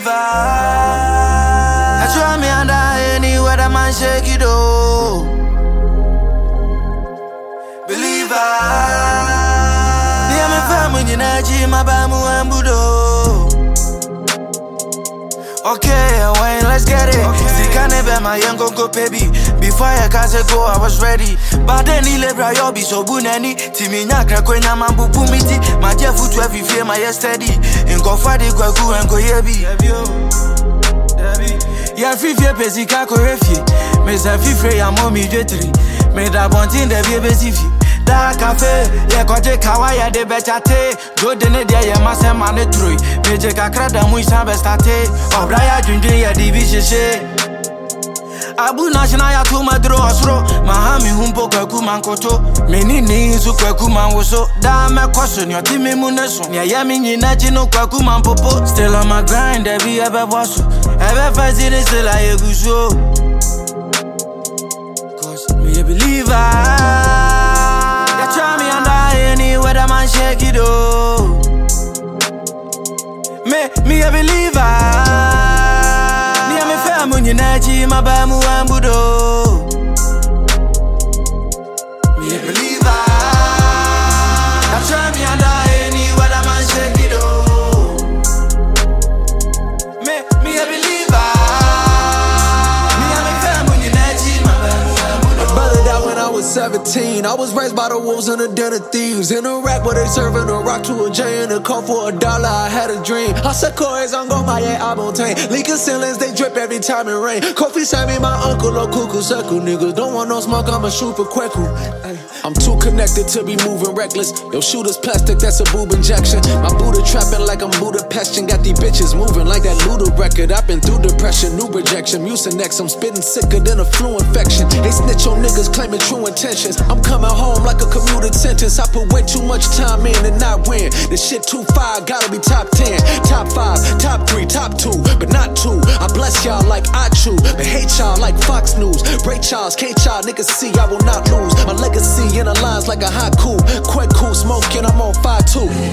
believer. I try me under anywhere that man shake it oh. Believer. Yeah, me family in Naji, my bamu and budo. Okay, wine, let's get it. See, can never my young go baby. Before I can say go, I was ready. But then he lebra yobi so bunani. Timi nyakra kwenya mambu pumiti. My jeff foot every fear my yesterday. In go fadi go and go yebi. Ya fifi pesi kako refi. Me sa fifi ya momi jetri. Me da bontin de vie besifi. Da cafe, ye koje kawaya de bechate. Go dene dia ye mase mane trui. Meje kakra da mu isa bestate. Obraya junjun ya divishe. Abu national ya tu madro osro. Mahami humpo kweku mankoto. Meni ni su kweku manwoso. Da me koso ni oti me muneso. Ni ya mi nyina chino kweku manpopo. Still on my grind, every ebe bosso. Ebe fazile still a yeguso. Cause me a believer. Try me under anywhere that man shake it oh. Me a believer. Me a me family in Naji, my bamu and budo. Me a believer. I try me under anywhere that man shake it oh. Me a believer. Me a me family in Naji, my bamu and budo. My brother died when I was 17. I was raised by the wolves and the den of thieves. In a rack where they serving a rock to a J and a call for $1. I had a dream. I said Corey's on go my abontain. Leaking ceilings, they drip every time it rain. Kofi sent me my uncle or cuckoo circle. Niggas don't want no smoke, I'ma shoot for Kweku. I'm too connected to be moving reckless. Yo, shooter's plastic, that's a boob injection. My Buddha trapping like I'm Budapest and got these bitches moving like that Luda record. I've been through depression, new rejection, Mucinex. I'm spitting sicker than a flu infection. They snitch on niggas claiming true intentions. I'm coming home like a commuted sentence. I put way too much time in and not win. This shit too fire, gotta be top 10, top 5, top 3, top 2, but not 2. I bless y'all like I chew, but hate y'all like Fox News. Break y'all's, can't y'all niggas see I will not lose. My legacy in the lines like a haiku. Quick cool smoking, I'm on fire too.